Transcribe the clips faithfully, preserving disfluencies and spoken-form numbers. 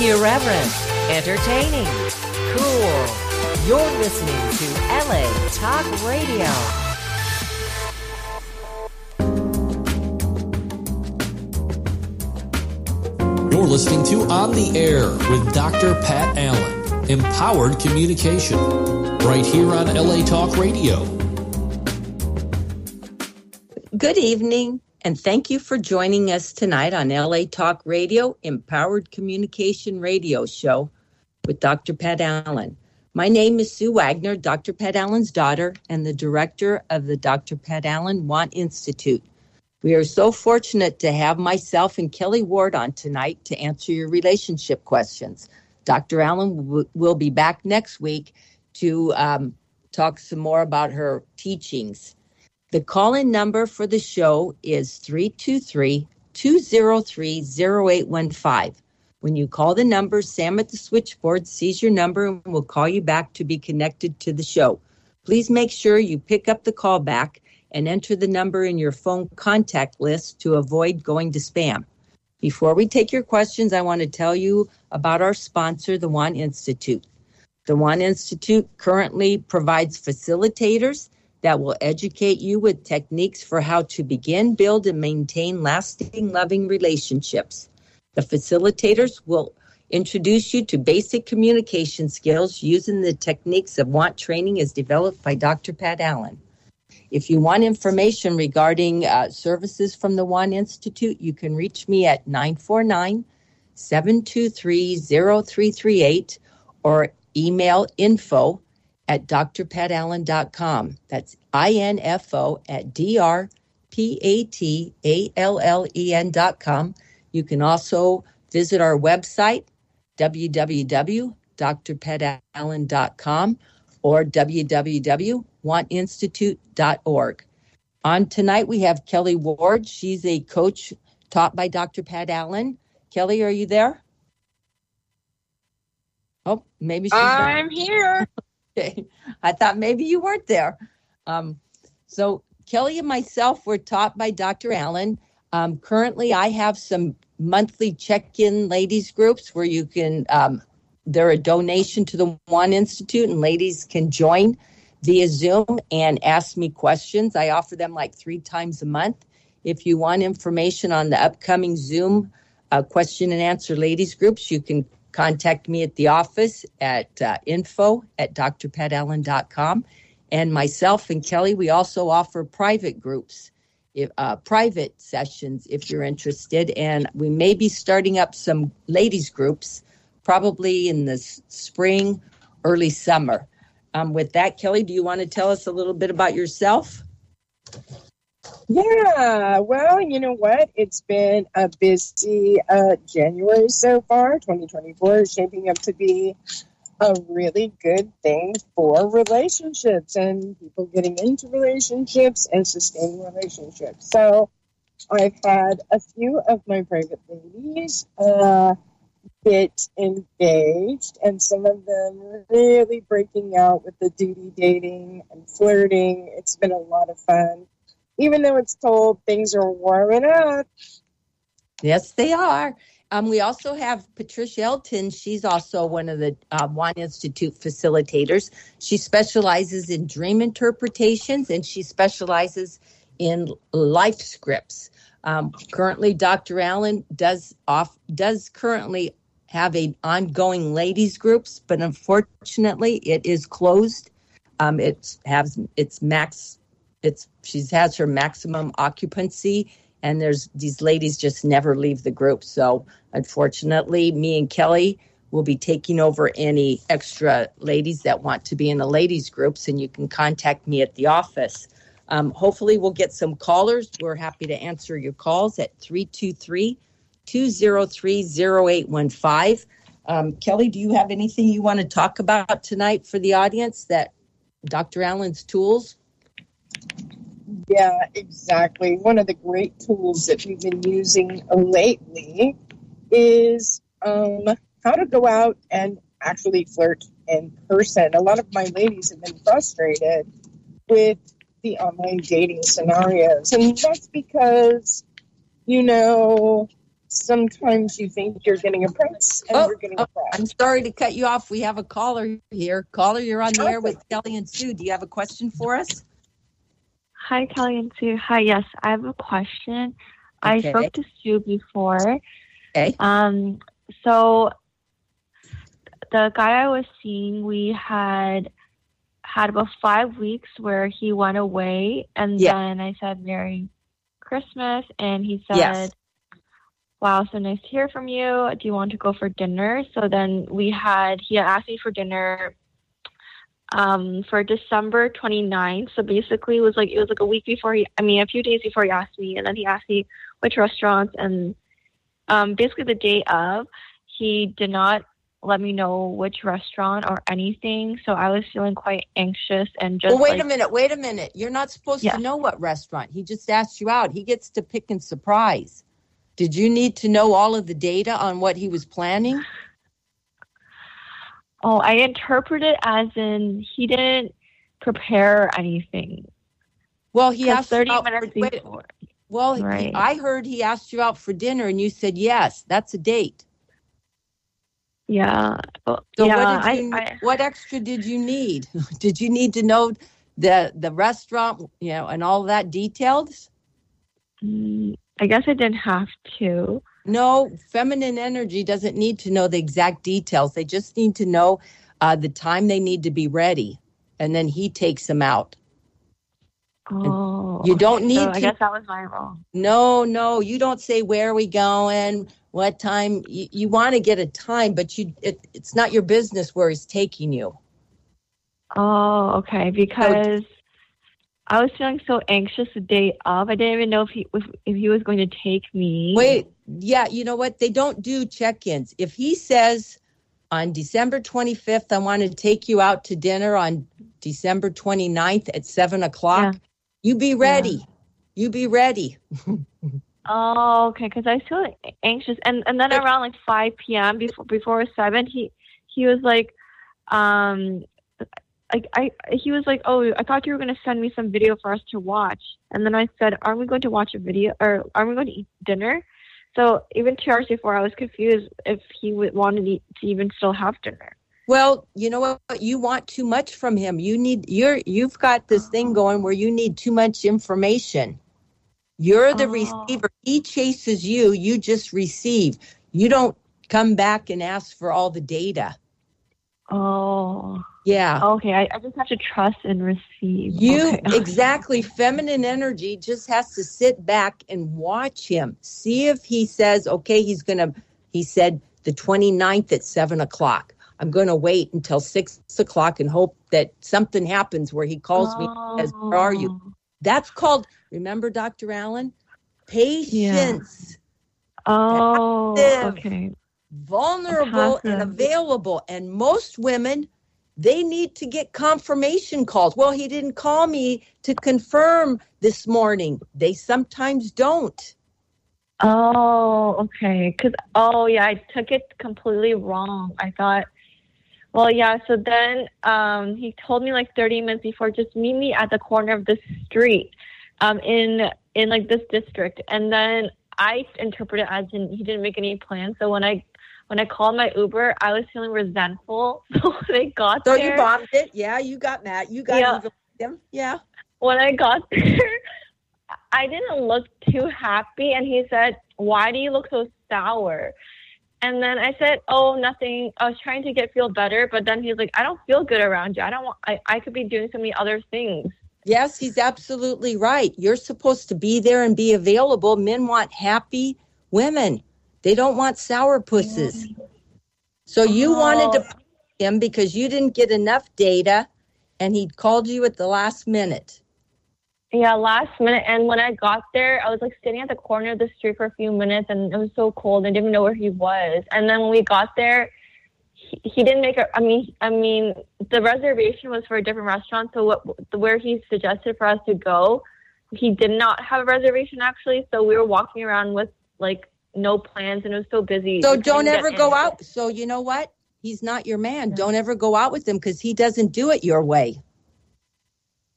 Irreverent, entertaining, cool. You're listening to L A Talk Radio. You're listening to On the Air with Doctor Pat Allen, Empowered Communication, right here on L A Talk Radio. Good evening, and thank you for joining us tonight on L A Talk Radio, Empowered Communication Radio Show with Doctor Pat Allen. My name is Sue Wagner, Doctor Pat Allen's daughter, and the director of the Doctor Pat Allen Want Institute. We are so fortunate to have myself and Kelly Ward on tonight to answer your relationship questions. Doctor Allen w- will be back next week to um, talk some more about her teachings. The call-in number for the show is three two three, two zero three, zero eight one five. When you call the number, Sam at the switchboard sees your number and will call you back to be connected to the show. Please make sure you pick up the call back and enter the number in your phone contact list to avoid going to spam. Before we take your questions, I want to tell you about our sponsor, the Want Institute. The Want Institute currently provides facilitators that will educate you with techniques for how to begin, build, and maintain lasting, loving relationships. The facilitators will introduce you to basic communication skills using the techniques of Want Training as developed by Doctor Pat Allen. If you want information regarding uh, services from the Want Institute, you can reach me at nine four nine, seven two three, zero three three eight or email info at d r pat allen dot com. That's I-N-F-O at D-R-P-A-T-A-L-L-E-N dot com. You can also visit our website, w w w dot d r pat allen dot com or w w w dot want institute dot org. On tonight, we have Kelly Ward. She's a coach taught by Doctor Pat Allen. Kelly, are you there? Oh, maybe she's I'm there. here. Okay. I thought maybe you weren't there. Um, so Kelly and myself were taught by Doctor Allen. Um, currently, I have some monthly check-in ladies groups where you can, um, they're a donation to the Want Institute, and ladies can join via Zoom and ask me questions. I offer them like three times a month. If you want information on the upcoming Zoom uh, question and answer ladies groups, you can contact me at the office at uh, info at d r pat allen dot com. And myself and Kelly, we also offer private groups, if, uh, private sessions if you're interested. And we may be starting up some ladies groups probably in the s- spring, early summer. Um, with that, Kelly, do you want to tell us a little bit about yourself? Yeah, well, you know what? It's been a busy uh, January so far. twenty twenty-four is shaping up to be a really good thing for relationships and people getting into relationships and sustaining relationships. So I've had a few of my private ladies uh, get engaged, and some of them really breaking out with the duty dating and flirting. It's been a lot of fun. Even though it's cold, things are warming up. Yes, they are. Um, we also have Patricia Elton. She's also one of the uh, Want Institute facilitators. She specializes in dream interpretations, and she specializes in life scripts. Um, currently, Doctor Allen does off does currently have an ongoing ladies groups, but unfortunately, it is closed. Um, it has its max. It's she has her maximum occupancy, and there's these ladies just never leave the group. So unfortunately, me and Kelly will be taking over any extra ladies that want to be in the ladies groups, and you can contact me at the office. Um, hopefully, we'll get some callers. We're happy to answer your calls at three two three, two zero three, zero eight one five. Um, Kelly, do you have anything you want to talk about tonight for the audience that Doctor Allen's tools? Yeah, exactly. One of the great tools that we've been using lately is um, how to go out and actually flirt in person. A lot of my ladies have been frustrated with the online dating scenarios, and that's because, you know, sometimes you think you're getting a prize and Oh, you're getting oh, a prize. I'm sorry to cut you off. We have a caller here. Caller, you're on the Okay. air with Kelly and Sue. Do you have a question for us? Hi, Kelly and Sue. Hi, yes, I have a question. I Okay. spoke to Sue before. Okay. Um, so the guy I was seeing, we had had about five weeks where he went away, and Yeah. then I said Merry Christmas, and he said, Yes. wow, so nice to hear from you. Do you want to go for dinner? So then we had, he had asked me for dinner um, for December twenty-ninth. So basically it was like, it was like a week before he, I mean, a few days before he asked me, and then he asked me which restaurants, and um, basically the day of, he did not let me know which restaurant or anything. So I was feeling quite anxious and just Well, wait like, a minute. Wait a minute. You're not supposed Yeah. to know what restaurant. He just asked you out. He gets to pick and surprise. Did you need to know all of the data on what he was planning? oh, I interpret it as in he didn't prepare anything. Well, he 'Cause asked you thirty out minutes for, wait, before. well, he- Right. I heard he asked you out for dinner and you said yes. That's a date. Yeah. Well, So yeah, what did you? I, I, what extra did you need? Did you need to know the the restaurant, you know, and all that details? mm, I guess I didn't have to. No, feminine energy doesn't need to know the exact details. They just need to know uh, the time they need to be ready, and then he takes them out. Oh, You don't okay, need so I to- guess that was my role. No, no, you don't say where are we going, what time. You, you want to get a time, but you it, it's not your business where he's taking you. Oh, okay. Because I was feeling so anxious the day of. I didn't even know if he if, if he was going to take me. Wait, yeah, you know what? They don't do check-ins. If he says on December twenty-fifth, I want to take you out to dinner on December twenty-ninth at seven o'clock, Yeah. you be ready. You be ready. Oh, okay. Because I was feeling anxious, and and then But- around like five p.m. before before seven, he he was like, um. Like I, he was like, "Oh, I thought you were going to send me some video for us to watch." And then I said, "Aren't we going to watch a video, or are we going to eat dinner?" So even two hours before, I was confused if he would wanted to even still have dinner. Well, you know what? You want too much from him. You need you're you've got this thing going where you need too much information. You're the Oh. receiver. He chases you. You just receive. You don't come back and ask for all the data. Oh, Yeah. okay. I, I just have to trust and receive. You Okay. exactly. Feminine energy just has to sit back and watch him. See if he says, okay, he's going to, he said the twenty-ninth at seven o'clock. I'm going to wait until six o'clock and hope that something happens where he calls me and says, where are you? That's called, remember, Doctor Allen? Patience. Oh, Active. okay. Vulnerable and Passive. available. And most women, they need to get confirmation calls. Well, he didn't call me to confirm this morning. They sometimes don't. Oh, okay. Cause oh yeah, I took it completely wrong. I thought, well, yeah. So then, um, he told me like thirty minutes before, just meet me at the corner of the street, um, in in like this district. And then I interpreted it as in he didn't make any plans. So when I when I called my Uber, I was feeling resentful. So when I got So there, you bombed it. Yeah, you got mad. You got Yeah. even with him. Yeah. when I got there, I didn't look too happy, and he said, "Why do you look so sour?" And then I said, "Oh, nothing. I was trying to get feel better." But then he's like, "I don't feel good around you. I don't want. I, I could be doing so many other things." Yes, he's absolutely right. You're supposed to be there and be available. Men want happy women. They don't want sour pusses. So you Oh. wanted to punish him because you didn't get enough data, and he called you at the last minute. Yeah, last minute. And when I got there, I was like sitting at the corner of the street for a few minutes, and it was so cold. I didn't even know where he was. And then when we got there, he, he didn't make a. I mean, I mean, the reservation was for a different restaurant. So what, where he suggested for us to go, he did not have a reservation actually. So we were walking around with like no plans, and it was so busy. So We couldn't don't get ever in. go out. So you know what? He's not your man. Don't ever go out with him because he doesn't do it your way.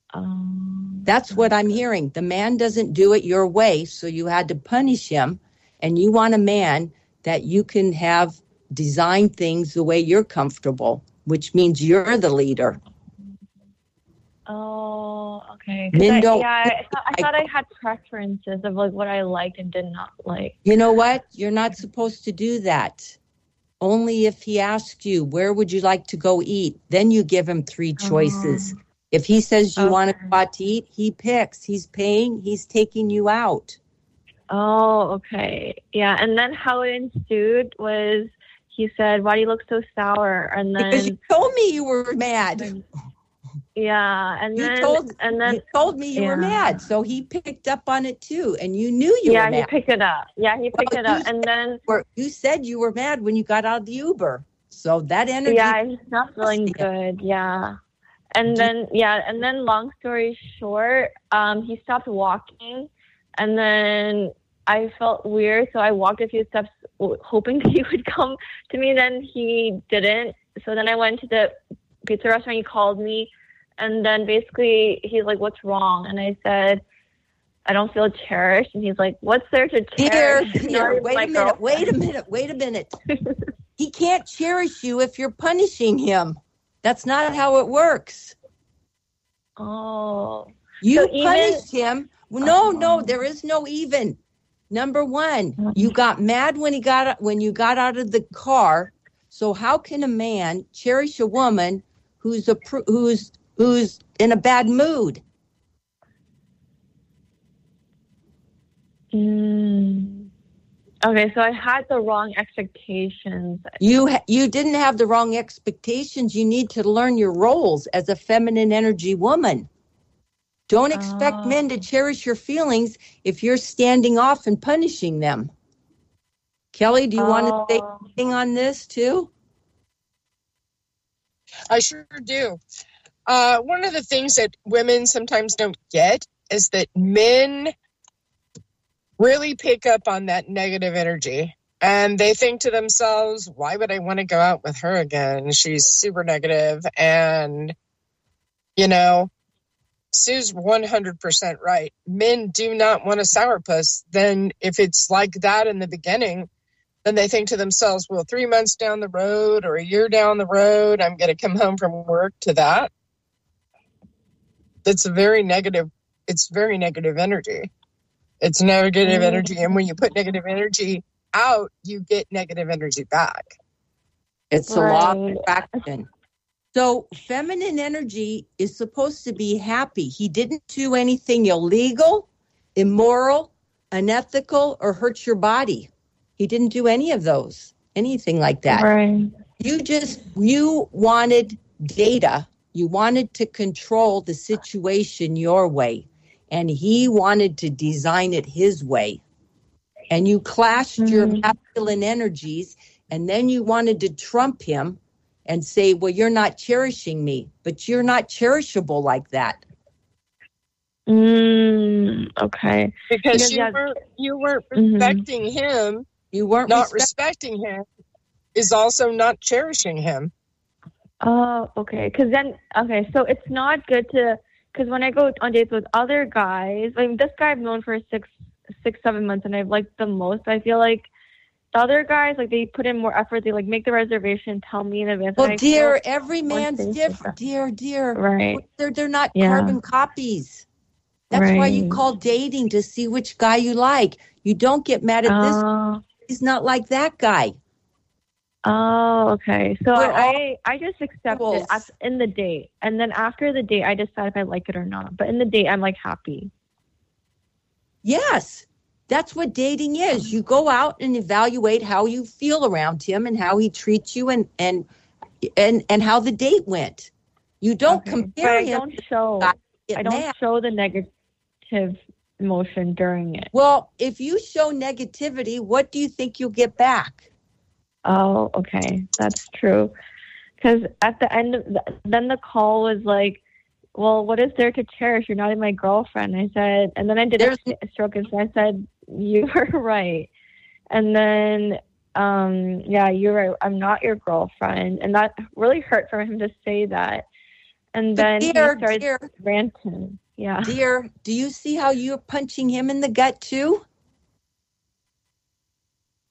Um, That's what I'm hearing. The man doesn't do it your way, so you had to punish him. And you want a man that you can have design things the way you're comfortable, which means you're the leader. Oh, okay. 'Cause Men I, don't- yeah, I thought, I thought I had preferences of like what I liked and did not like. You know what? You're not supposed to do that. Only if he asks you, where would you like to go eat? Then you give him three choices. Oh. If he says you Okay. want to go out to eat, he picks. He's paying. He's taking you out. Oh, okay. Yeah, and then how it ensued was he said, "Why do you look so sour?" And Because then you told me you were mad. yeah, and You then told and then you told me you were yeah. mad, so he picked up on it too, and you knew you yeah, were he mad. picked it up. Yeah, he picked Well, it up, you and then You were- You said you were mad when you got out of the Uber, so that energy. yeah, I was not feeling Yeah. good. Yeah, and Do- then yeah, and then long story short, um, he stopped walking, and then I felt weird, so I walked a few steps w- hoping he would come to me. Then he didn't. So then I went to the pizza restaurant. He called me, and then basically he's like, "What's wrong?" And I said, "I don't feel cherished." And he's like, "What's there to Dear, cherish?" Not dear, even wait my a minute, wait a girlfriend. minute, wait a minute. He can't cherish you if you're punishing him. That's not how it works. Oh, You So even- punished him. No, no, Oh. there is no even. Number one, you got mad when he got when you got out of the car. So how can a man cherish a woman who's a pr- who's who's in a bad mood? Mm. Okay, so I had the wrong expectations. You ha- you didn't have the wrong expectations. You need to learn your roles as a feminine energy woman. Don't expect Oh. men to cherish your feelings if you're standing off and punishing them. Kelly, do you want to say Oh. anything on this too? I sure do. Uh, one of the things that women sometimes don't get is that men really pick up on that negative energy. And they think to themselves, why would I want to go out with her again? She's super negative. And, you know, Sue's one hundred percent right. Men do not want a sourpuss. Then if it's like that in the beginning, then they think to themselves, well, three months down the road or a year down the road, I'm going to come home from work to that. It's a very negative, it's very negative energy. It's negative energy. And when you put negative energy out, you get negative energy back. It's a law of Right. attraction. So feminine energy is supposed to be happy. He didn't do anything illegal, immoral, unethical, or hurt your body. He didn't do any of those, anything like that. Right. You just, you wanted data. You wanted to control the situation your way. And he wanted to design it his way. And you clashed your Mhm. masculine energies, and then you wanted to trump him and say, well, you're not cherishing me, but you're not cherishable like that. Mm, okay. Because Because, you yeah- weren't you weren't Mhm. respecting him. You weren't Not respect- respecting him is also not cherishing him. Oh, okay. Because then, okay, so it's not good to, because when I go on dates with other guys, I mean, this guy I've known for six, six, seven months, and I've liked the most. I feel like the other guys, like, they put in more effort. They, like, make the reservation, tell me in advance. and Well, I dear, feel- every more man's safe with different. that. Dear, dear. Right. They're, they're not Yeah. carbon copies. That's why you Right. call dating, to see which guy you like. You don't get mad at this. Oh, He's not like that guy. oh, okay. So We're I, I just accept equals. it at, in the date. And then after the date, I decide if I like it or not. But in the date, I'm, like, happy. Yes, that's what dating is. You go out and evaluate how you feel around him and how he treats you, and and and, and how the date went. You don't Okay. But compare I him. don't show. to get I don't mad. show the negative emotion during it. Well, if you show negativity, what do you think you'll get back? Oh, okay, that's true. Because at the end of the, then the call was like, well, what is there to cherish? You're not even my girlfriend. I said, and then I did There's- a stroke, and so I said, you were right. And then, um, yeah, you're right. I'm not your girlfriend, and that really hurt for him to say that. And But then dear, he started dear, ranting. Yeah. dear, do you see how you're punching him in the gut too?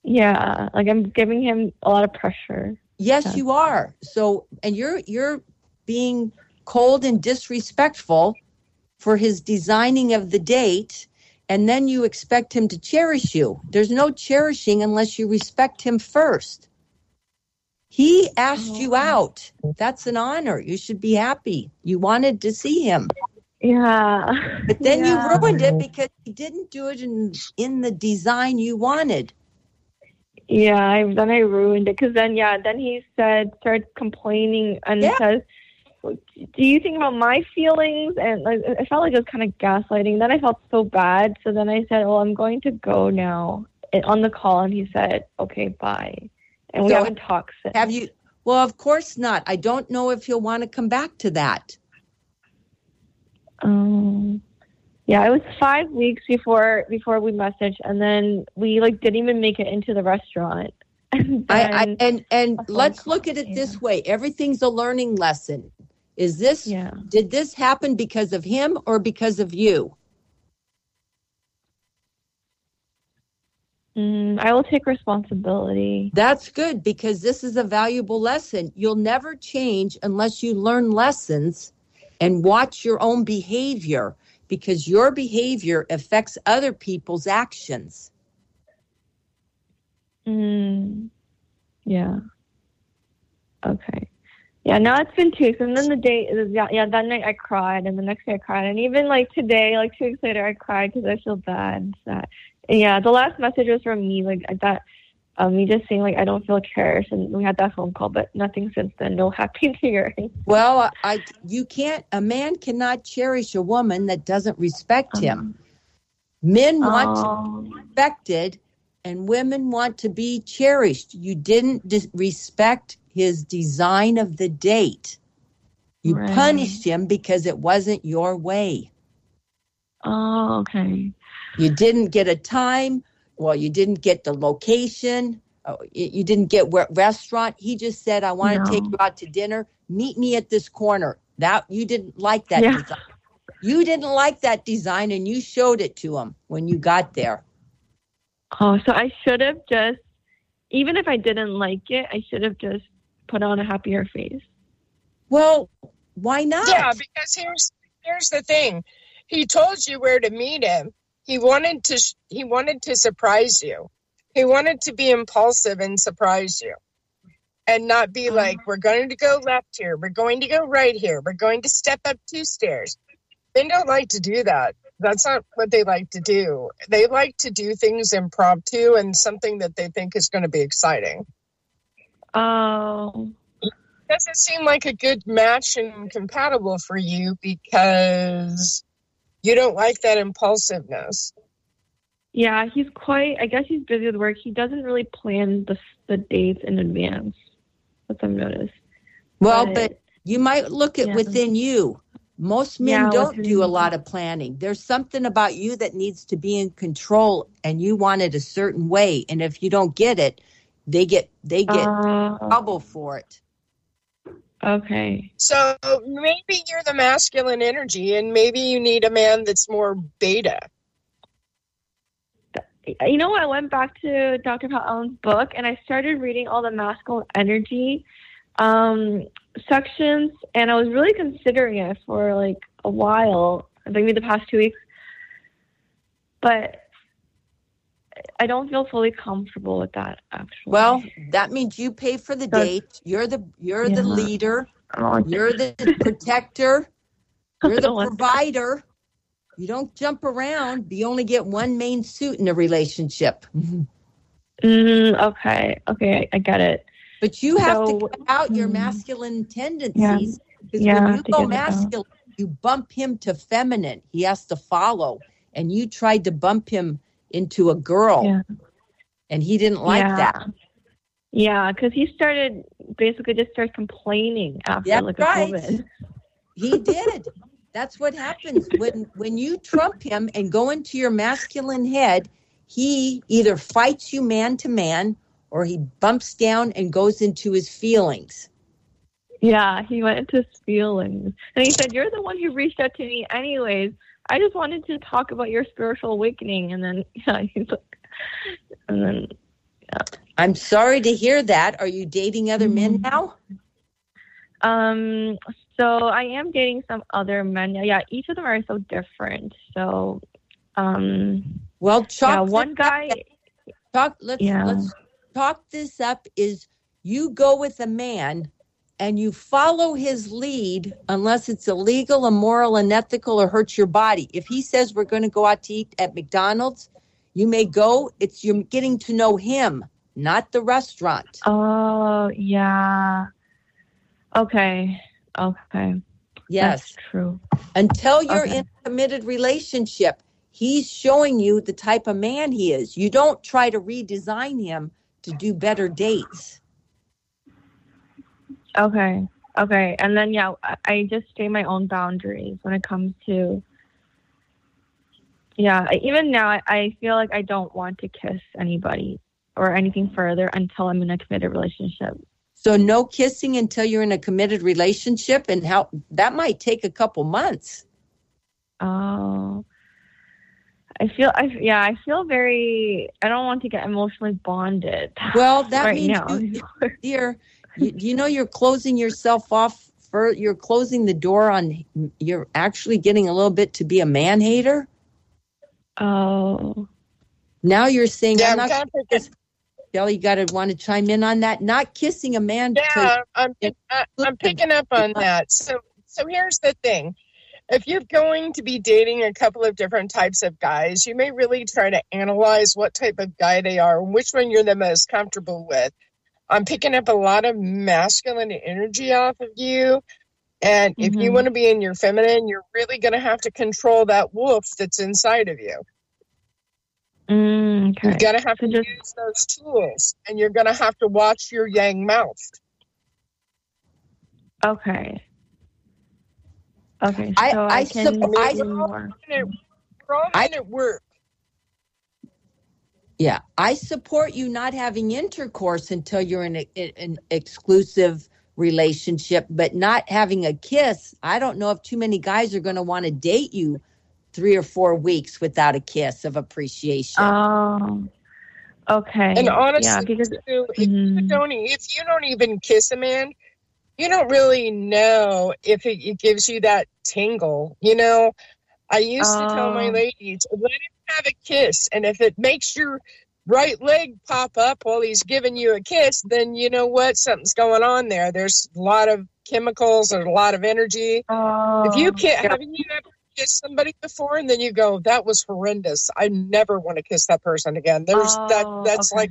Yeah, like I'm giving him a lot of pressure. Yes, Yeah. you are. So, and you're you're being cold and disrespectful for his designing of the date, and then you expect him to cherish you. There's no cherishing unless you respect him first. He asked you out. That's an honor. You should be happy. You wanted to see him. Yeah. But then yeah. you ruined it because he didn't do it in, in the design you wanted. Yeah, I, then I ruined it because then, yeah, then he said, started complaining and Yeah. says, do you think about my feelings? And like, I felt like it was kind of gaslighting. Then I felt so bad. So then I said, well, I'm going to go now and on the call. And he said, okay, bye. And we So haven't talked since. Have you? Well, of course not. I don't know if he'll want to come back to that. Um, yeah, it was five weeks before before we messaged, and then we like didn't even make it into the restaurant. And I, I then and and a phone let's call, look at it yeah. this way. Everything's a learning lesson. Is this? Yeah. Did this happen because of him or because of you? Mm, I will take responsibility. That's good because this is a valuable lesson. You'll never change unless you learn lessons and watch your own behavior, because your behavior affects other people's actions. Mm, yeah. Okay. Yeah, now it's been two weeks. And then the day, yeah, yeah, that night I cried. And the next day I cried. And even like today, like two weeks later, I cried because I feel bad and sad. And yeah, the last message was from me, like that, um, me just saying, like, I don't feel cherished. And we had that phone call, but nothing since then. No happy new year. Well, I, you can't, a man cannot cherish a woman that doesn't respect him. Men want Oh. to be respected and women want to be cherished. You didn't dis- respect his design of the date. You Right. punished him because it wasn't your way. Oh, okay. You didn't get a time. Well, you didn't get the location. Oh, you you didn't get where restaurant. He just said, I want No. to take you out to dinner. Meet me at this corner. That you didn't like that Yeah. design. You didn't like that design, and you showed it to him when you got there. Oh, so I should have just, even if I didn't like it, I should have just put on a happier face. Well, why not? Yeah, because here's here's the thing. He told you where to meet him. He wanted to sh- he wanted to surprise you. He wanted to be impulsive and surprise you. And not be like, we're going to go left here. We're going to go right here. We're going to step up two stairs. Men don't like to do that. That's not what they like to do. They like to do things impromptu and something that they think is going to be exciting. Oh, Doesn't seem like a good match and compatible for you because you don't like that impulsiveness. yeah, he's quite, I guess he's busy with work. He doesn't really plan the the dates in advance. That's what I've noticed. Well, But- but you might look at Yeah. within you. Most men Yeah, don't within do a me. lot of planning. There's something about you that needs to be in control, and you want it a certain way. And if you don't get it, they get they get Uh, trouble for it. okay. So maybe you're the masculine energy and maybe you need a man that's more beta. You know, I went back to Doctor Pat Allen's book and I started reading all the masculine energy um, sections, and I was really considering it for like a while, maybe the past two weeks. But I don't feel fully comfortable with that, actually. Well, that means you pay for the So- date. You're the you're the Yeah. leader. I don't want to- You're the protector. You're I the don't want that. provider. You don't jump around. You only get one main suit in a relationship. Mm, okay, okay, I, I get it. But you have So- to cut out your Mm. masculine tendencies. Because Yeah, I when have you to go get it out. masculine, you bump him to feminine. He has to follow. And you tried to bump him into a girl. Yeah. And he didn't like yeah. that. Yeah, because he started, basically just started complaining after That's like a right. COVID. He did. That's what happens. When when you trump him and go into your masculine head, he either fights you man to man or he bumps down and goes into his feelings. Yeah, he went into his feelings. And he said, you're the one who reached out to me anyways. I just wanted to talk about your spiritual awakening. And then, yeah, he's like, and then I'm sorry to hear that. Are you dating other men now? Um, so I am dating some other men. Yeah, each of them are so different. So, um, well, chalk yeah, one this guy. up. Talk. Let's Yeah. let's talk this up. Is you go with a man, and you follow his lead unless it's illegal, immoral, unethical, or hurts your body. If he says we're going to go out to eat at McDonald's, you may go. It's you're getting to know him, not the restaurant. Oh, yeah. Okay. Okay. Yes. That's true. Until you're Okay. in a committed relationship, he's showing you the type of man he is. You don't try to redesign him to do better dates. Okay. Okay. And then, yeah, I, I just stay my own boundaries when it comes to, yeah, I- even now, I, I feel like I don't want to kiss anybody or anything further until I'm in a committed relationship. So no kissing until you're in a committed relationship, and how that might take a couple months. Oh, I feel, I yeah, I feel very, I don't want to get emotionally bonded. Well, that right means, now. you, dear, you, you know you're closing yourself off for, you're closing the door on, you're actually getting a little bit to be a man hater. Oh. Now you're saying, Yeah, I'm I'm not kind of kiss. Kelly, you got to want to chime in on that. Not kissing a man. Yeah, I'm I, I'm picking up on that. So so here's the thing. If you're going to be dating a couple of different types of guys, you may really try to analyze what type of guy they are and which one you're the most comfortable with. I'm picking up a lot of masculine energy off of you. And if Mm-hmm. you want to be in your feminine, you're really going to have to control that wolf that's inside of you. Mm, okay. You're going to have So to just- use those tools, and you're going to have to watch your yang mouth. Okay. Okay. I- So I, I can sup- I- do more. We're all I- men at work. Yeah, I support you not having intercourse until you're in a, in an exclusive relationship, but not having a kiss. I don't know if too many guys are going to want to date you three or four weeks without a kiss of appreciation. Oh. Okay. And honestly, yeah, because too, if, you Mhm. don't, if you don't even kiss a man, you don't really know if it, it gives you that tingle. You know, I used to tell my Oh. ladies, let him have a kiss. And if it makes your right leg pop up while he's giving you a kiss, then you know what? Something's going on there. There's a lot of chemicals and a lot of energy. Oh. If you can't, haven't you ever kissed somebody before and then you go, that was horrendous. I never want to kiss that person again. There's Oh, that, that's okay. like,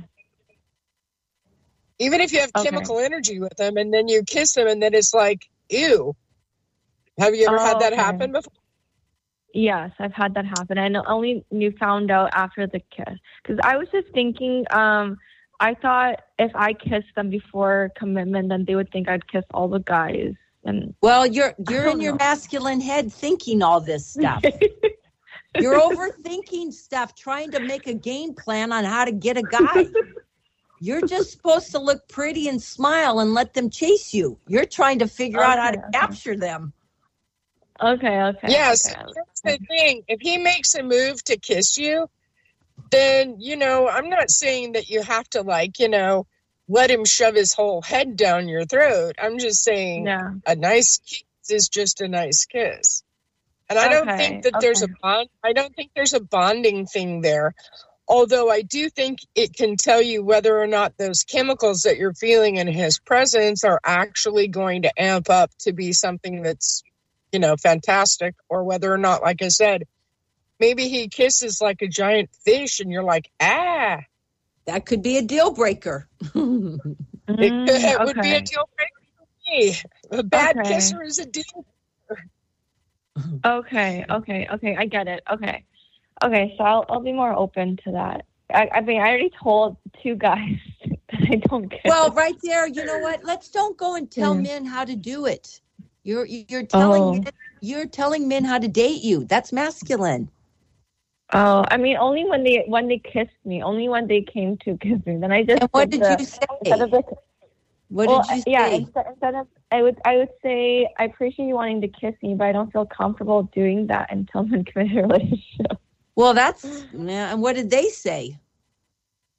even if you have Okay. chemical energy with them and then you kiss them and then it's like, ew. Have you ever Oh, had that okay. happen before? Yes, I've had that happen. I only knew found out after the kiss because I was just thinking. Um, I thought if I kissed them before commitment, then they would think I'd kiss all the guys. And Well, you're you're don't in your know. masculine head thinking all this stuff. You're overthinking stuff, trying to make a game plan on how to get a guy. You're just supposed to look pretty and smile and let them chase you. You're trying to figure out how to Okay, okay. capture them. okay, okay. Yes. okay. Here's the thing. If he makes a move to kiss you, then, you know, I'm not saying that you have to, like, you know, let him shove his whole head down your throat. I'm just saying Yeah. a nice kiss is just a nice kiss. And I don't Okay, think that there's a okay. bond. I don't think there's a bonding thing there. Although I do think it can tell you whether or not those chemicals that you're feeling in his presence are actually going to amp up to be something that's, you know, fantastic, or whether or not, like I said, maybe he kisses like a giant fish and you're like, ah, That could be a deal breaker. it, Mm, it would be okay. a deal breaker for me. A bad Okay. kisser is a deal. Okay, okay, okay. I get it. Okay, okay. So I'll I'll be more open to that. I, I mean, I already told two guys that I don't kiss. Well, right there, you know what? Let's don't go and tell Yeah. men how to do it. You're you're telling Oh. men, you're telling men how to date you. That's masculine. Oh, I mean, only when they when they kissed me, only when they came to kiss me. Then I just And what did the, you say? Instead of the, What well, did you say? yeah, instead, instead of I would I would say I appreciate you wanting to kiss me, but I don't feel comfortable doing that until I'm in a committed relationship. Well, that's yeah. And what did they say?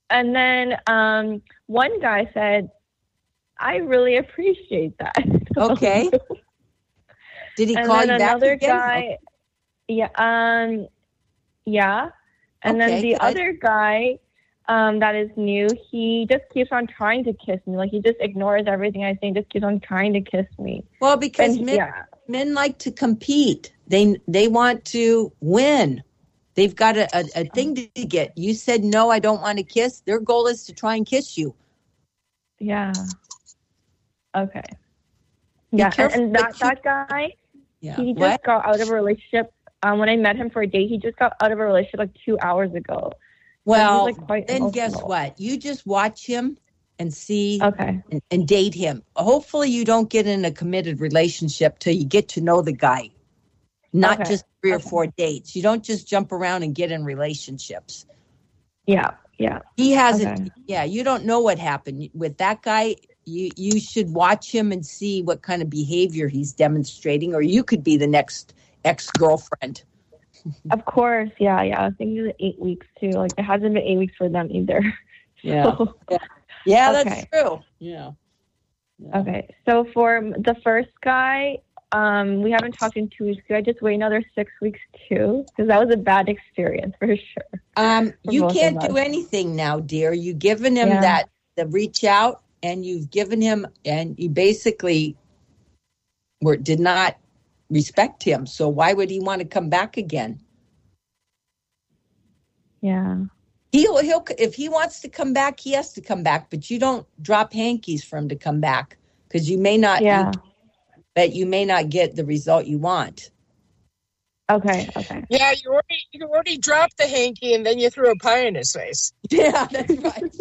and then um, one guy said, I really appreciate that. Okay. Did he and call then you back another again? guy, yeah, um, yeah. And Okay, then the good. other guy um, that is new, he just keeps on trying to kiss me. Like, he just ignores everything I say, just keeps on trying to kiss me. Well, because And, men, yeah. men like to compete. They they want to win. They've got a, a, a thing to get. You said, no, I don't want to kiss. Their goal is to try and kiss you. Yeah. Okay. Be Yeah, and, careful and that, that that guy, Yeah. he just What? got out of a relationship. Um, when I met him for a date, he just got out of a relationship like two hours ago. Well, he's, like, quite then guess emotional. what? You just watch him and see Okay. and, and date him. Hopefully you don't get in a committed relationship till you get to know the guy. Not Okay. just three or Okay. four dates. You don't just jump around and get in relationships. Yeah, yeah. He hasn't. Okay. Yeah, you don't know what happened with that guy. You you should watch him and see what kind of behavior he's demonstrating, or you could be the next ex-girlfriend. Of course, yeah, yeah. I was thinking the eight weeks too. Like, it hasn't been eight weeks for them either. Yeah, So, yeah, yeah that's Okay. true. Yeah. Yeah. okay. So for the first guy, um, we haven't talked in two weeks. Could I just wait another six weeks too? Because that was a bad experience for sure. Um, For you both can't of do us. anything now, dear. You've given him Yeah. that the reach out, and you've given him, and you basically were did not respect him. So why would he want to come back again? Yeah. He'll he'll if he wants to come back, he has to come back. But you don't drop hankies for him to come back, because you may not. Yeah. You, but you may not get the result you want. Okay. Okay. Yeah, you already you already dropped the hanky and then you threw a pie in his face. Yeah, that's right.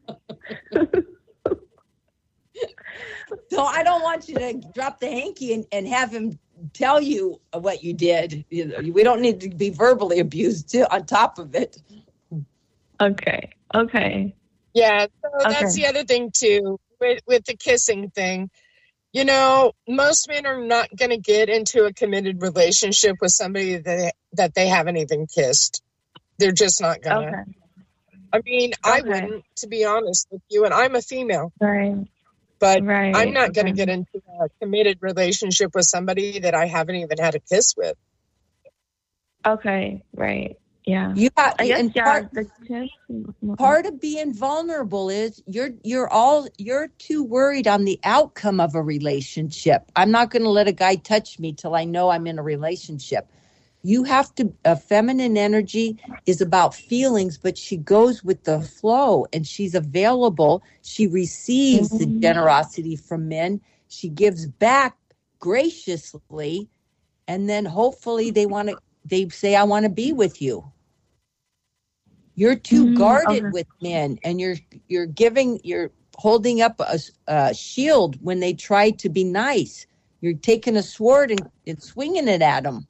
So I don't want you to drop the hanky and, and have him tell you what you did. You know, we don't need to be verbally abused too, on top of it. Okay. Okay. Yeah, so that's Okay. the other thing too with with the kissing thing. You know, most men are not going to get into a committed relationship with somebody that that they haven't even kissed. They're just not going to. Okay. I mean, I Okay. wouldn't, to be honest with you, and I'm a female, Right. but Right. I'm not going to okay. get into a committed relationship with somebody that I haven't even had a kiss with. Okay. Right. Yeah. You have, I guess and yeah. part, the kiss. part of being vulnerable is you're you're all you're too worried on the outcome of a relationship. I'm not going to let a guy touch me till I know I'm in a relationship. You have to, a feminine energy is about feelings, but she goes with the flow, and she's available. She receives the Mhm. generosity from men. She gives back graciously, and then hopefully they want to, they say, I want to be with you. You're too Mm, guarded okay. with men, and you're, you're giving, you're holding up a, a shield when they try to be nice. You're taking a sword and, and swinging it at them.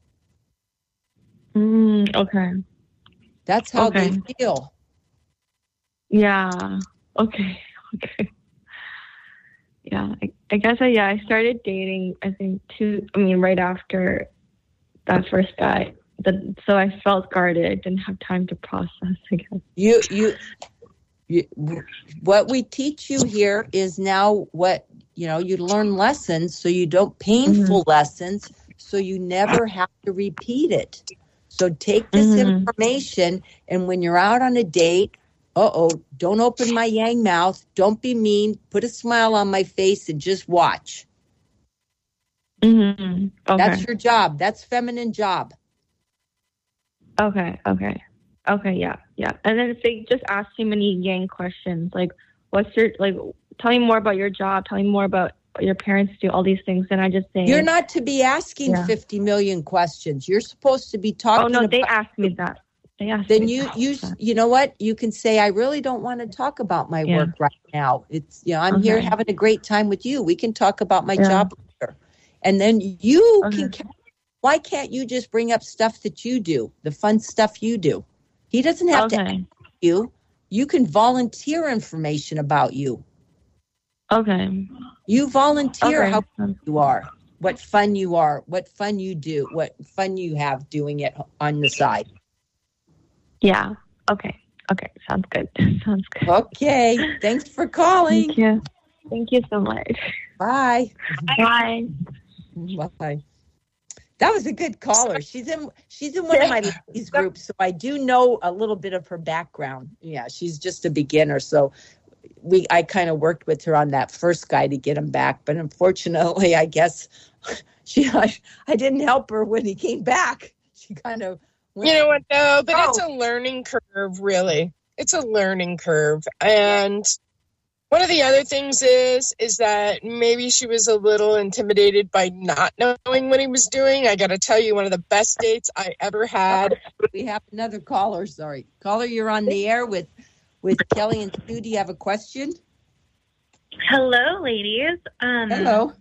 Mm, okay. That's how Okay. they feel. Yeah. Okay. Okay. Yeah. I, I guess I yeah I started dating. I think two. I mean, right after that first guy. The, so I felt guarded. I didn't have time to process. I guess. You, you, you, what we teach you here is now what, you know, you learn lessons so you don't, painful Mm-hmm. lessons, so you never have to repeat it. So take this Mhm. information, and when you're out on a date, uh-oh, don't open my yang mouth. Don't be mean. Put a smile on my face and just watch. Mm-hmm. Okay. That's your job. That's feminine job. Okay, okay. Okay, yeah, yeah. And then if they just ask too many yang questions, like, what's your, like, tell me more about your job, tell me more about what your parents do, all these things, then I just say... You're not to be asking Yeah. fifty million questions. You're supposed to be talking Oh, no, about... they asked me that. They asked Then me you, that. you, you know what? You can say, I really don't want to talk about my Yeah. work right now. It's, you know, I'm here Okay. having a great time with you. We can talk about my Yeah. job later. And then you Okay. can, why can't you just bring up stuff that you do, the fun stuff you do? He doesn't have to Okay, ask you. You can volunteer information about you. okay. You volunteer Okay. how you are, what fun you are, what fun you do, what fun you have doing it on the side. Yeah, okay. Okay, sounds good. Sounds good. Okay. Thanks for calling. Thank you. Thank you so much. Bye. Bye. Bye. That was a good caller. She's in she's in one of my ladies groups, so I do know a little bit of her background. Yeah, she's just a beginner, so we I kind of worked with her on that first guy to get him back, but unfortunately, I guess she I, I didn't help her when he came back. She kind of went, You know what, though? But Oh. it's a learning curve, really. It's a learning curve. And one of the other things is, is that maybe she was a little intimidated by not knowing what he was doing. I got to tell you, one of the best dates I ever had. we have another caller. Sorry, caller, you're on the air with with Kelly and Sue. Do you have a question? Hello, ladies. Um, Hello.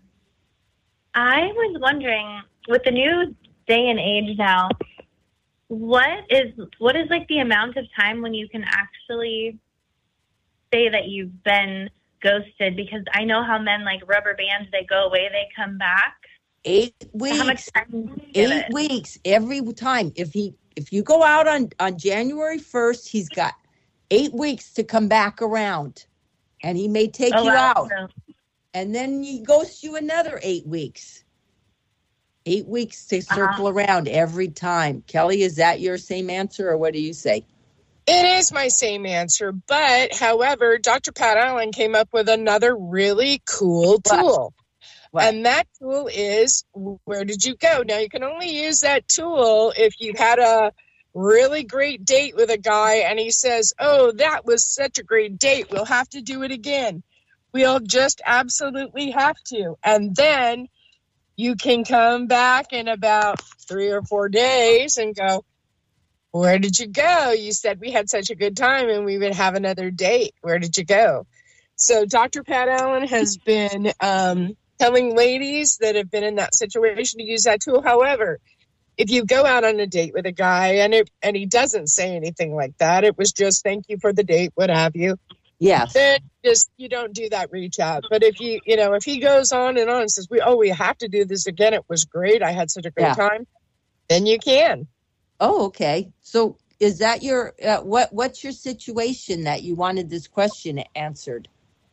I was wondering, with the new day and age now, what is what is like the amount of time when you can actually say that you've been ghosted? Because I know how men like rubber bands, they go away, they come back. Eight weeks. How much time do you give Eight it? weeks every time. If he if you go out on on January first, he's got eight weeks to come back around, and he may take Oh, you wow. out, and then he ghosts you another eight weeks. Eight weeks to circle Uh-huh. around every time. Kelly, is that your same answer, or what do you say? It is my same answer. But, however, Doctor Pat Allen came up with another really cool What? tool. What? And that tool is, where did you go? Now, you can only use that tool if you had a really great date with a guy and he says, oh, that was such a great date. We'll have to do it again. We'll just absolutely have to. And then you can come back in about three or four days and go, where did you go? You said we had such a good time and we would have another date. Where did you go? So Doctor Pat Allen has been um, telling ladies that have been in that situation to use that tool. However, if you go out on a date with a guy and it, and he doesn't say anything like that, it was just thank you for the date, what have you, Yes. then just you don't do that reach out. But if you you know if he goes on and on and says we oh we have to do this again, it was great, I had such a great Yeah. time, then you can. Oh, okay. So is that your uh, what? What's your situation that you wanted this question answered?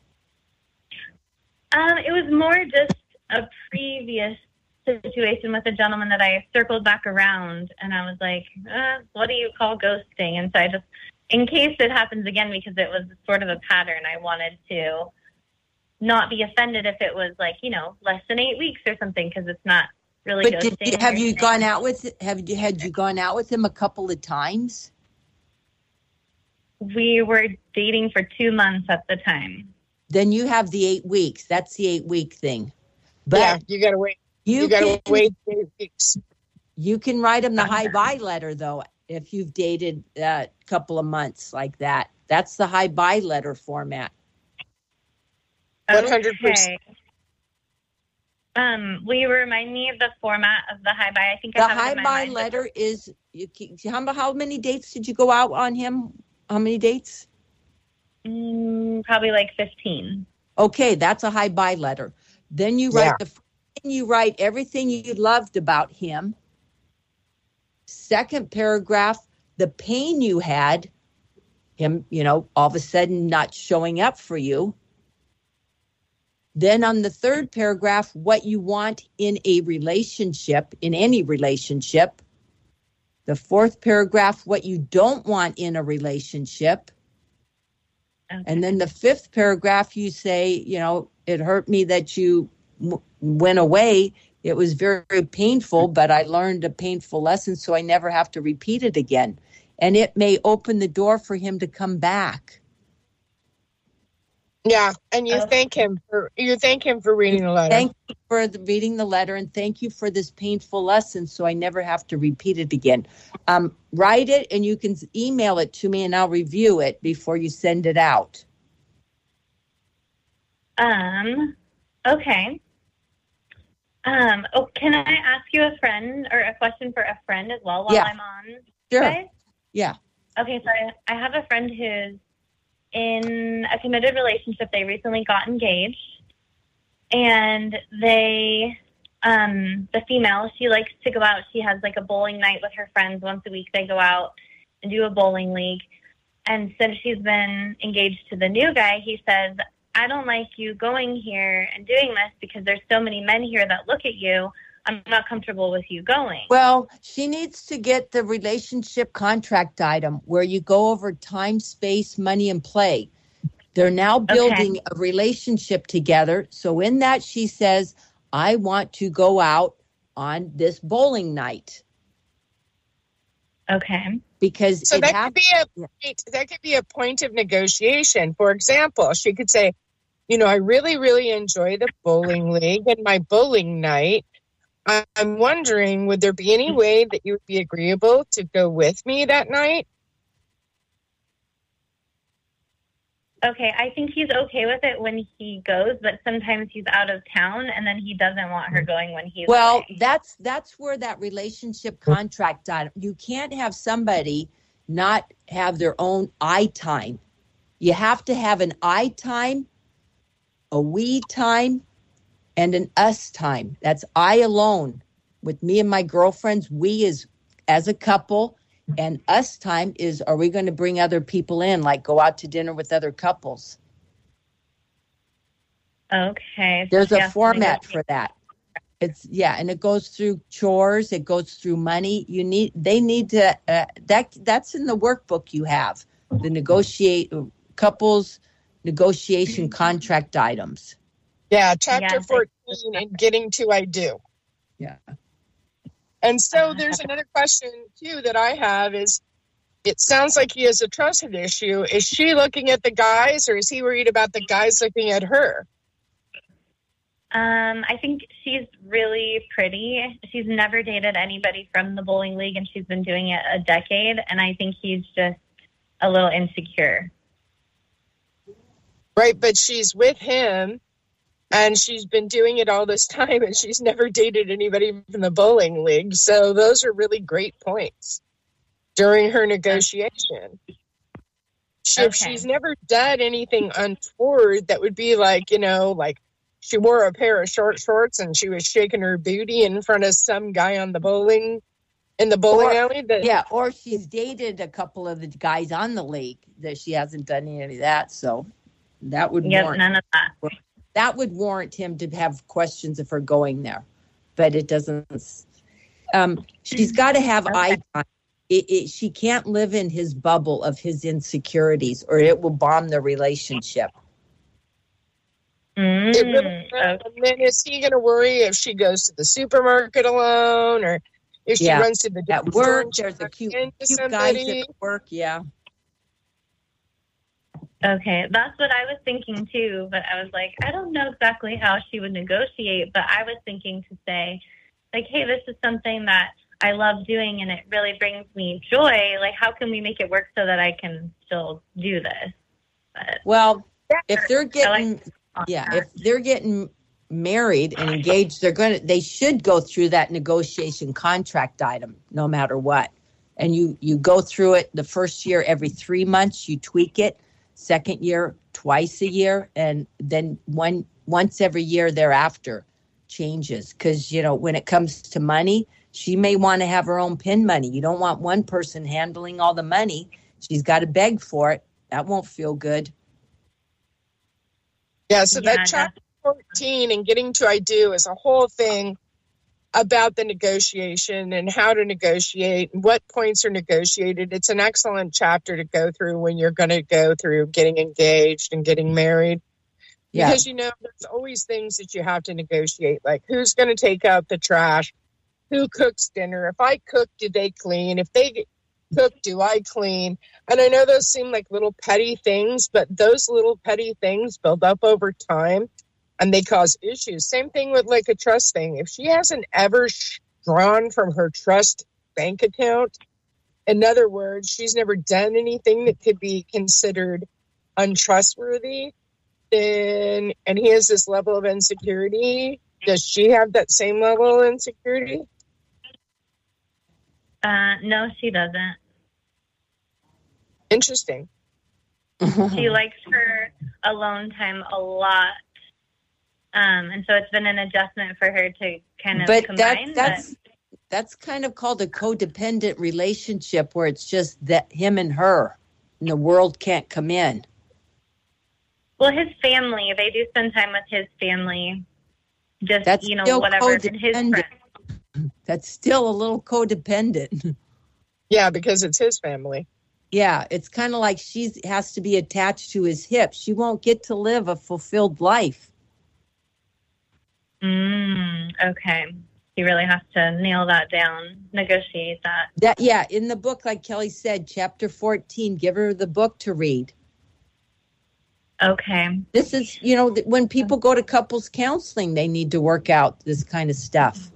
Um, it was more just a previous situation with a gentleman that I circled back around, and I was like, uh, what do you call ghosting? And so I just, in case it happens again, because it was sort of a pattern, I wanted to not be offended if it was like, you know, less than eight weeks or something, because it's not really But ghosting. did you, or have you anything. gone out with have you had you gone out with him a couple of times? We were dating for two months at the time. Then you have the eight weeks. That's the eight week thing. But Yeah, you gotta wait. you, You, gotta can wait eight weeks. you can write him the hi bye letter though if you've dated a couple of months like that. That's the hi bye letter format. one hundred percent. Okay. Um, will you remind me of the format of the hi bye? I think The I have it hi in my bye mind, but- letter is you. can- How, how many dates did you go out on him? How many dates? Mm, probably like fifteen. Okay, that's a hi bye letter. Then you write Yeah. the then you write everything you loved about him. Second paragraph, the pain you had, him, you know, all of a sudden not showing up for you. Then on the third paragraph, what you want in a relationship, in any relationship. The fourth paragraph, what you don't want in a relationship. Okay. And then the fifth paragraph, you say, you know, it hurt me that you w- went away. It was very, very painful, but I learned a painful lesson, so I never have to repeat it again. And it may open the door for him to come back. Yeah, and you Oh. thank him for you thank him for reading the letter. Thank you for the, reading the letter, and thank you for this painful lesson, so I never have to repeat it again. Um, write it, and you can email it to me, and I'll review it before you send it out. Um, okay. Um, oh, can I ask you a friend or a question for a friend as well while Yeah. I'm on? Sure. Guys? Yeah. Okay, so I, I have a friend who's in a committed relationship. They recently got engaged, and they, um, the female, she likes to go out. She has like a bowling night with her friends once a week. They go out and do a bowling league. And since she's been engaged to the new guy, he says, I don't like you going here and doing this because there's so many men here that look at you. I'm not comfortable with you going. Well, she needs to get the relationship contract item where you go over time, space, money, and play. They're now building okay. a relationship together. So in that, she says, I want to go out on this bowling night. Okay. Because so it that ha- could be a point, that could be a point of negotiation. For example, she could say, you know, I really, really enjoy the bowling league and my bowling night. I'm wondering, would there be any way that you would be agreeable to go with me that night? Okay, I think he's okay with it when he goes, but sometimes he's out of town and then he doesn't want her going when he's Well, away. that's that's where that relationship contract item. You can't have somebody not have their own I time. You have to have an I time, a we time, and an us time. That's I alone. With me and my girlfriends, we is as a couple, and us time is, are we going to bring other people in, like go out to dinner with other couples? Okay. There's yeah, a format for that. It's yeah, and it goes through chores, it goes through money. You need they need to uh, that that's in the workbook you have. The negotiate couples negotiation contract items. Yeah, chapter Yeah, fourteen and getting to I do. Yeah. And so there's another question, too, that I have is, it sounds like he has a trust issue. Is she looking at the guys, or is he worried about the guys looking at her? Um, I think she's really pretty. She's never dated anybody from the bowling league, and she's been doing it a decade, and I think he's just a little insecure. Right, but she's with him. And she's been doing it all this time, and she's never dated anybody from the bowling league. So those are really great points during her negotiation. She, Okay. If she's never done anything untoward, that would be like, you know, like she wore a pair of short shorts and she was shaking her booty in front of some guy on the bowling, in the bowling Or- alley. That, Yeah, or she's dated a couple of the guys on the league that she hasn't done any of that. So that would Yep, warrant none of that. that would warrant him to have questions of her going there, but it doesn't. Um, she's got to have Okay. eye time. It, it, she can't live in his bubble of his insecurities, or it will bomb the relationship. Mm, it really, okay. and then is he going to worry if she goes to the supermarket alone, or if she Yeah. runs to the At store work, and she there's a runs cute, into cute somebody? guys at work. Yeah. Okay, that's what I was thinking too, but I was like, I don't know exactly how she would negotiate, but I was thinking to say, like, hey, this is something that I love doing and it really brings me joy. Like, how can we make it work so that I can still do this? But Well, if they're I getting, like yeah, that. if they're getting married and engaged, they're going to, they should go through that negotiation contract item, no matter what. And you, you go through it the first year, every three months, you tweak it. Second year, twice a year, and then one once every year thereafter changes. Because, you know, when it comes to money, she may want to have her own pin money. You don't want one person handling all the money. She's got to beg for it. That won't feel good. Yeah, so Yeah, that chapter fourteen and getting to I do is a whole thing about the negotiation and how to negotiate and what points are negotiated. It's an excellent chapter to go through when you're going to go through getting engaged and getting married. Yeah. Because, you know, there's always things that you have to negotiate, like who's going to take out the trash, who cooks dinner. If I cook, do they clean? If they cook, do I clean? And I know those seem like little petty things, but those little petty things build up over time. And they cause issues. Same thing with like a trust thing. If she hasn't ever sh- drawn from her trust bank account, in other words, she's never done anything that could be considered untrustworthy, then, and he has this level of insecurity, does she have that same level of insecurity? Uh, no, she doesn't. Interesting. She likes her alone time a lot. Um, and so it's been an adjustment for her to kind of But combine. that, that's that's kind of called a codependent relationship where it's just that him and her. and the world can't come in. Well, his family, they do spend time with his family. Just, That's you know, still whatever. And his codependent. friends. That's still a little codependent. Yeah, because it's his family. Yeah, it's kind of like she has to be attached to his hip. She won't get to live a fulfilled life. Mm, okay. He really has to nail that down, negotiate that. That yeah, in the book, like Kelly said, chapter fourteen, give her the book to read. Okay. This is, you know, when people go to couples counseling, they need to work out this kind of stuff.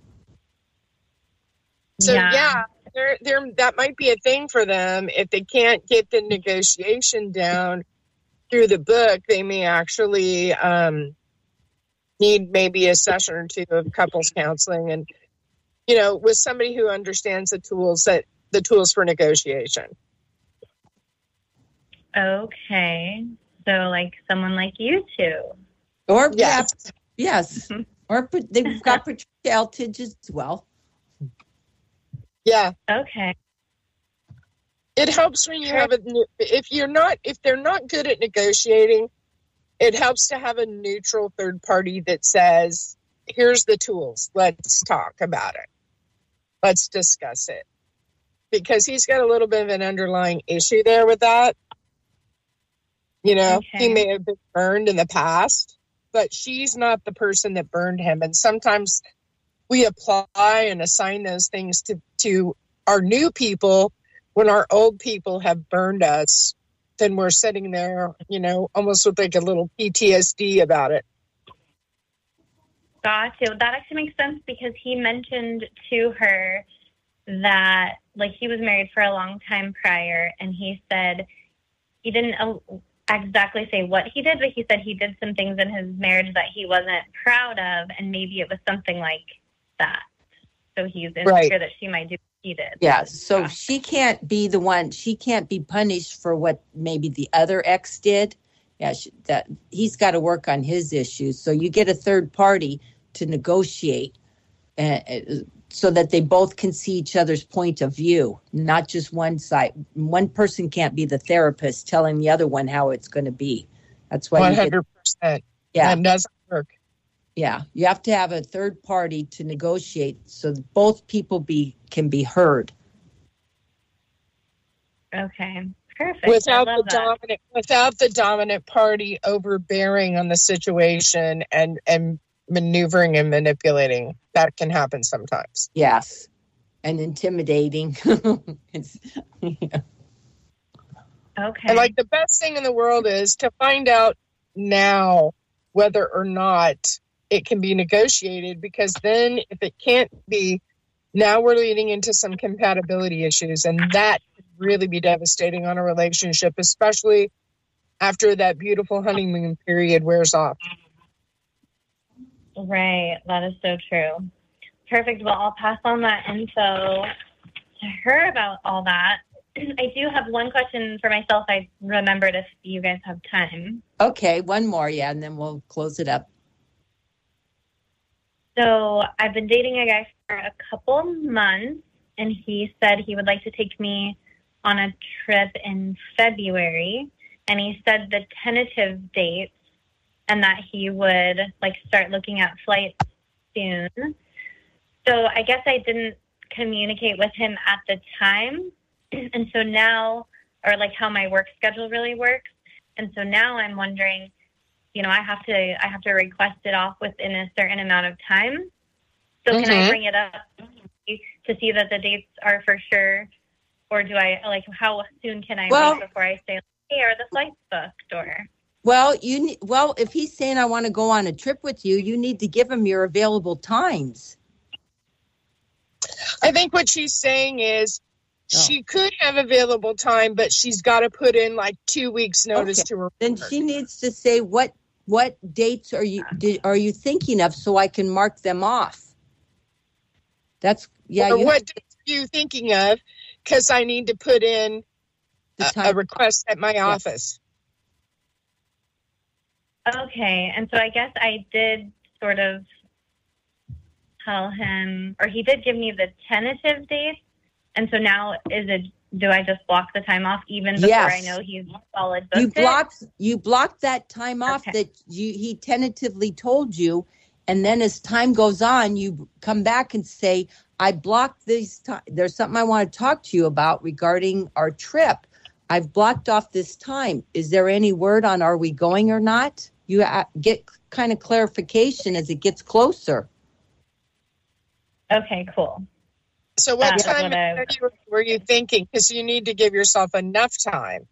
So Yeah. yeah, there, there, that might be a thing for them. If they can't get the negotiation down through the book, they may actually um, need maybe a session or two of couples counseling, and you know, with somebody who understands the tools that the tools for negotiation. Okay. So, like someone like you two. Or Yes. yes, or they've got Patricia Eltidge as well. Yeah. Okay. It helps when you have a, if you're not, if they're not good at negotiating, it helps to have a neutral third party that says, here's the tools. Let's talk about it. Let's discuss it. Because he's got a little bit of an underlying issue there with that. You know, Okay. he may have been burned in the past, but she's not the person that burned him. And sometimes we apply and assign those things to, to our new people when our old people have burned us. Then we're sitting there, you know, almost with like a little P T S D about it. Gotcha. That actually makes sense because he mentioned to her that, like, he was married for a long time prior, and he said he didn't uh, exactly say what he did, but he said he did some things in his marriage that he wasn't proud of, and maybe it was something like that. So he's insecure Right. that she might do what he did. Yeah, so she can't be the one. She can't be punished for what maybe the other ex did. Yeah, she, that he's got to work on his issues. So you get a third party to negotiate, uh, so that they both can see each other's point of view, not just one side. One person can't be the therapist telling the other one how it's going to be. That's why one you get, hundred percent. yeah, That doesn't work. yeah. You have to have a third party to negotiate so that both people be can be heard. Okay. Perfect. Without I the love that. dominant, without the dominant party overbearing on the situation and and maneuvering and manipulating. That can happen sometimes. Yes, and intimidating. It's, yeah. Okay. And like the best thing in the world is to find out now whether or not it can be negotiated, because then if it can't be, now we're leading into some compatibility issues, and that could really be devastating on a relationship, especially after that beautiful honeymoon period wears off. Right. That is so true. Perfect. Well, I'll pass on that info to her about all that. I do have one question for myself. I remembered if you guys have time. Okay, one more, yeah, and then we'll close it up. So I've been dating a guy for a couple months, and he said he would like to take me on a trip in February. And he said the tentative dates and that he would like start looking at flights soon. So I guess I didn't communicate with him at the time. And so now, or like how my work schedule really works. And so now I'm wondering, you know, I have to, I have to request it off within a certain amount of time. So can Mhm. I bring it up to see that the dates are for sure? Or do I, like, how soon can I Well- wait before I say, hey, are the flights booked? Or, Well, you ne- well, if he's saying I want to go on a trip with you, you need to give him your available times. I think what she's saying is Oh. she could have available time, but she's got to put in like two weeks notice Okay. to her. Then she needs to say what what dates are you did, are you thinking of so I can mark them off. That's yeah. Or You, what dates are you thinking of? Because I need to put in the a, time- a request at my office. okay. And so I guess I did sort of tell him, or he did give me the tentative dates. And so now is it do I just block the time off even before Yes. I know he's solid booked You it? blocked you blocked that time off Okay. that you he tentatively told you, and then as time goes on, you come back and say, "I blocked this time. There's something I want to talk to you about regarding our trip. I've blocked off this time. Is there any word on are we going or not?" You uh, get kind of clarification as it gets closer. Okay, cool. So what That's time what I- were you thinking? Because you need to give yourself enough time.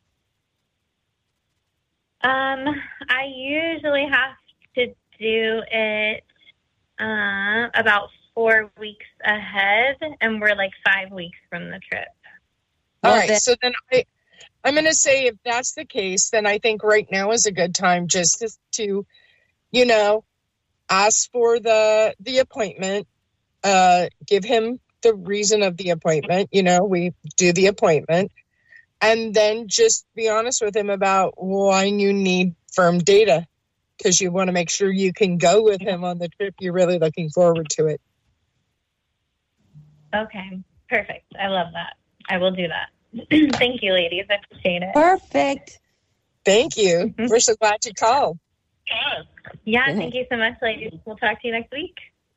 Um, I usually have to do it uh, about four weeks ahead, and we're like five weeks from the trip. All Well, right. then- So then I, I'm going to say if that's the case, then I think right now is a good time just to, to you know, ask for the the appointment. Uh, give him the reason of the appointment. You know, we do the appointment, and then just be honest with him about why you need firm data, because you want to make sure you can go with him on the trip. You're really looking forward to it. Okay, perfect. I love that. I will do that. Thank you, ladies. I appreciate it. Perfect. Thank you. We're so glad you called. Yeah, Good. thank you so much, ladies. We'll talk to you next week.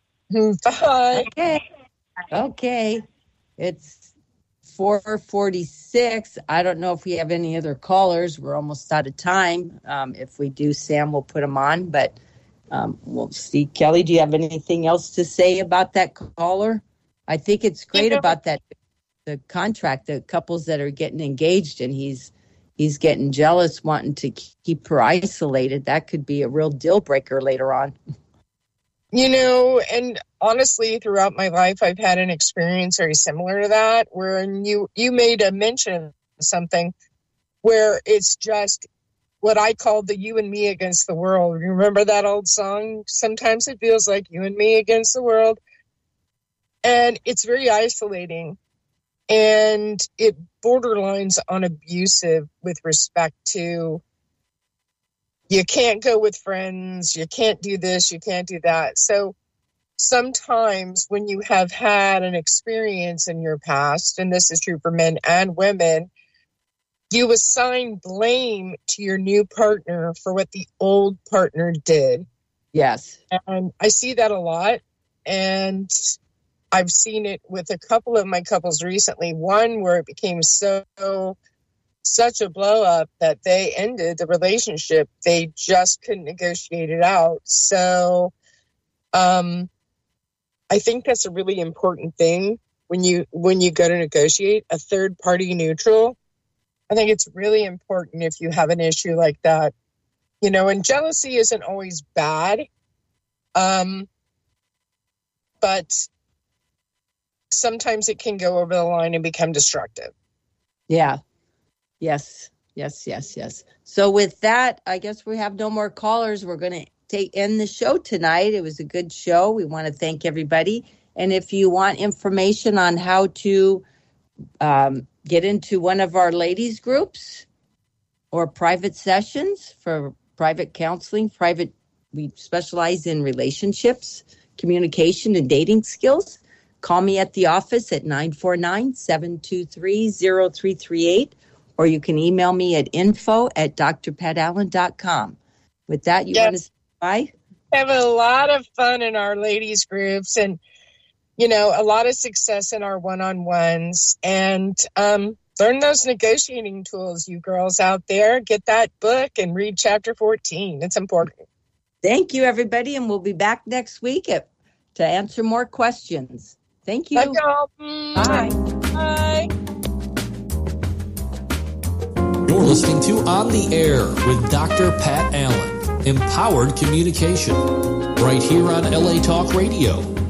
Bye. Okay. Okay. It's four forty-six. I don't know if we have any other callers. We're almost out of time. Um, if we do, Sam will put them on, but um, we'll see. Kelly, do you have anything else to say about that caller? I think it's great You know- about that, the contract, the couples that are getting engaged, and he's he's getting jealous, wanting to keep her isolated. That could be a real deal breaker later on. You know, and honestly, throughout my life, I've had an experience very similar to that, where you you made a mention of something where it's just what I call the you and me against the world. You remember that old song? Sometimes it feels like you and me against the world. And it's very isolating. And it borderlines on abusive with respect to you can't go with friends, you can't do this, you can't do that. So sometimes when you have had an experience in your past, and this is true for men and women, you assign blame to your new partner for what the old partner did. Yes. And I see that a lot. And I've seen it with a couple of my couples recently. One where it became so, such a blow up that they ended the relationship. They just couldn't negotiate it out. So um, I think that's a really important thing when you when you go to negotiate a third party neutral. I think it's really important if you have an issue like that. You know, and jealousy isn't always bad. Um, but sometimes it can go over the line and become destructive. Yeah. Yes. Yes. Yes. Yes. So with that, I guess we have no more callers. We're going to take end the show tonight. It was a good show. We want to thank everybody. And if you want information on how to um, get into one of our ladies groups or private sessions for private counseling, private, we specialize in relationships, communication, and dating skills. Call me at the office at nine four nine, seven two three, zero three three eight, or you can email me at info at d r pat allen dot com. With that, you Yes. want to say bye? Have a lot of fun in our ladies groups, and you know, a lot of success in our one-on-ones, and um, learn those negotiating tools, you girls out there. Get that book and read chapter fourteen. It's important. Thank you, everybody, and we'll be back next week at, to answer more questions. Thank you. Love y'all. Bye. Bye. You're listening to On the Air with Doctor Pat Allen. Empowered communication. Right here on L A Talk Radio.